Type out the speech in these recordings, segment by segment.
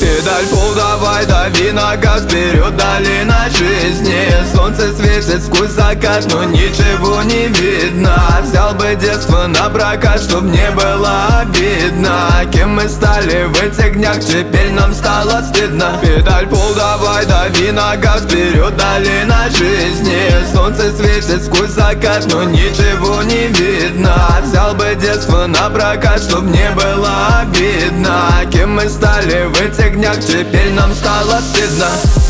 Педаль пол, давай, дави на газ, вперед, долина жизни. Солнце светит сквозь закат, но ничего не видно. Взял бы детство на прокат, чтоб не было обидно. Кем мы стали в этих днях, теперь нам стало стыдно. Педаль пол, давай, дави на газ, вперед, долина жизни. Солнце светит сквозь закат, но ничего не видно. Взял бы детство на прокат, чтоб не было обидно. Кем мы стали в этих днях, теперь нам стало стыдно.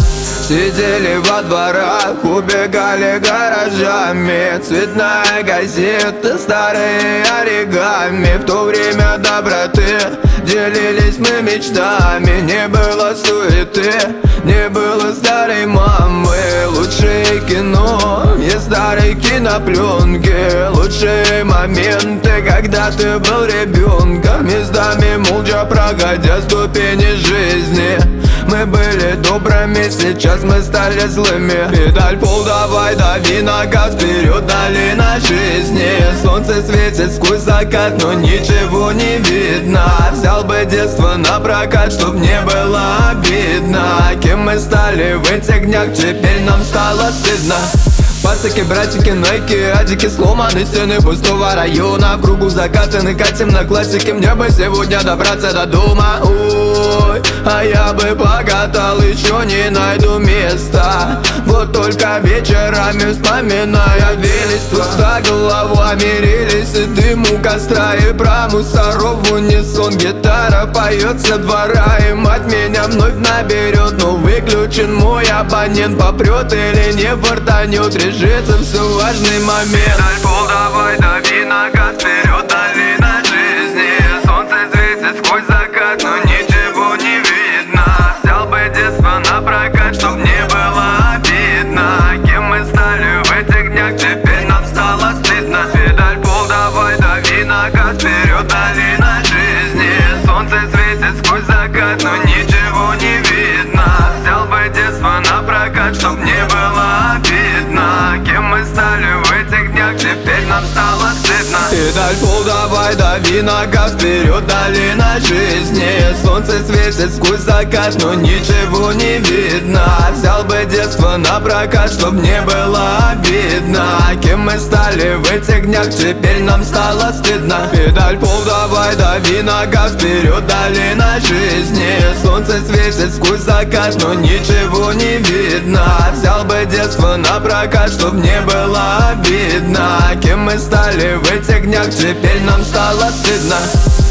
Сидели во дворах, убегали гаражами. Цветная газета, старые оригами. В то время доброты делились мы мечтами. Не было суеты, не было старой мамы. Лучшее кино и старые кинопленки. Лучшие моменты, когда ты был ребенком. Местами молча проходя ступени жизни. Мы были добрыми, сейчас мы стали злыми. Педаль пол, давай, дави на газ, вперед, долина жизни. Солнце светит сквозь закат, но ничего не видно. Взял бы детство на прокат, чтоб не было обидно. Кем мы стали в этих днях, теперь нам стало стыдно. Пацаки, братики, найки, адики, сломаны стены пустого района. В кругу закатаны, катим на классике. Мне бы сегодня добраться до дома. Ой, а я бы покатал, еще не найду места. Вот только вечерами вспоминая весь пуста голова мирились и дым у костра. И про мусоров в унисон гитара поет со двора. И мать меня вновь наберет, но выключен мой абонент. Попрет или не фартанет, решится все важный момент. Педаль пол, давай, дави на газ, вперед, долина жизни. Солнце светит сквозь закат, но ничего не видно. Взял бы детство на прокат, чтоб не было обидно. Кем мы стали в этих днях, теперь нам стало стыдно. Педаль пол, давай, дави на газ, вперед, долина жизни. Солнце светит сквозь закат, но ничего не видно. Взял бы детство на прокат, чтоб не было обидно. Кем мы стали в этих днях, теперь нам стало стыдно. Педаль пол, давай, дави на газ, вперед, долина жизни. Солнце светит сквозь закат, но ничего не видно. Взял бы детство на прокат, чтоб не было обидно. Кем мы стали в этих днях, теперь нам стало стыдно. Педаль пол, давай, дави на газ, вперед, долина жизни. Солнце светит сквозь закат, но ничего не видно. Взял бы детство на прокат, чтоб не было обидно. Кем мы стали в этих днях, теперь нам стало стыдно.